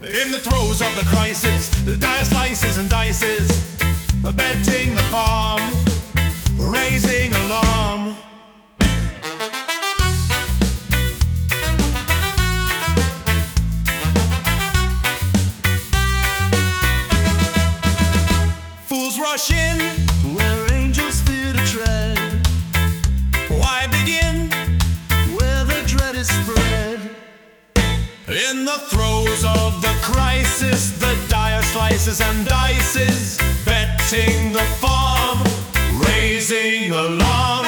In the throes of the crisis, the dire slices and dices, betting the farm, raising alarm. Fools rush in where angels fear to tread. Why begin where the dread is spread? In the throes of the crisis, the dire slices and dices, betting the farm, raising alarm.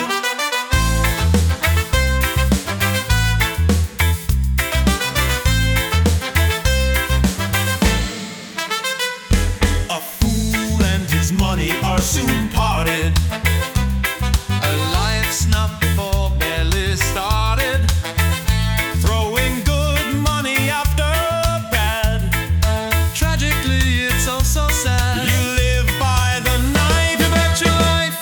A fool and his money are soon parted. A life's not before barely started. Throwing good money after bad. Tragically, it's all so sad. You live by the night, You bet your life.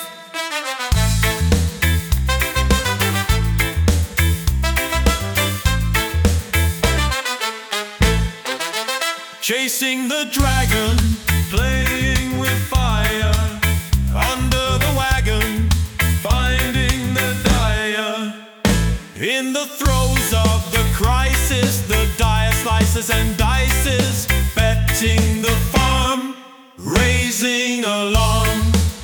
chasing the dragon, playing with fire. Under the wagon, finding the dire. In the throes of the crisis, the dire slices and dices, betting the farm, raising alarm.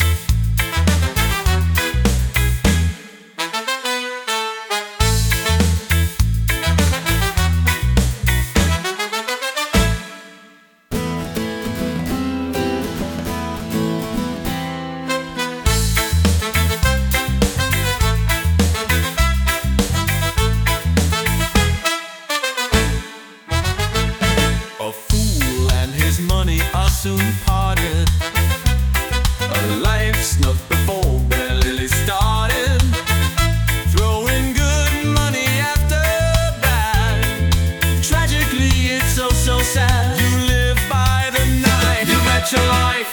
A fool and his money are soon parted. A life's not before barely started. Throwing good money after bad. Tragically, it's all so sad. You live by the night. You bet your life.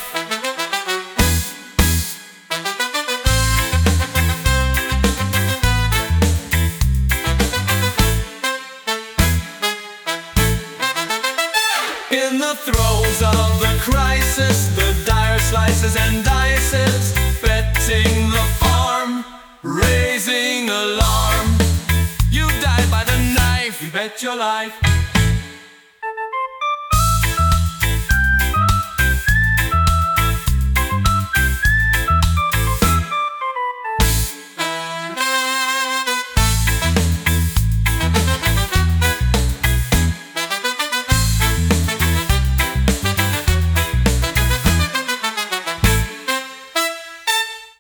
In the throes of the crisis, the dire slices and dices, betting the farm, raising alarm. You die by the knife, you bet your life.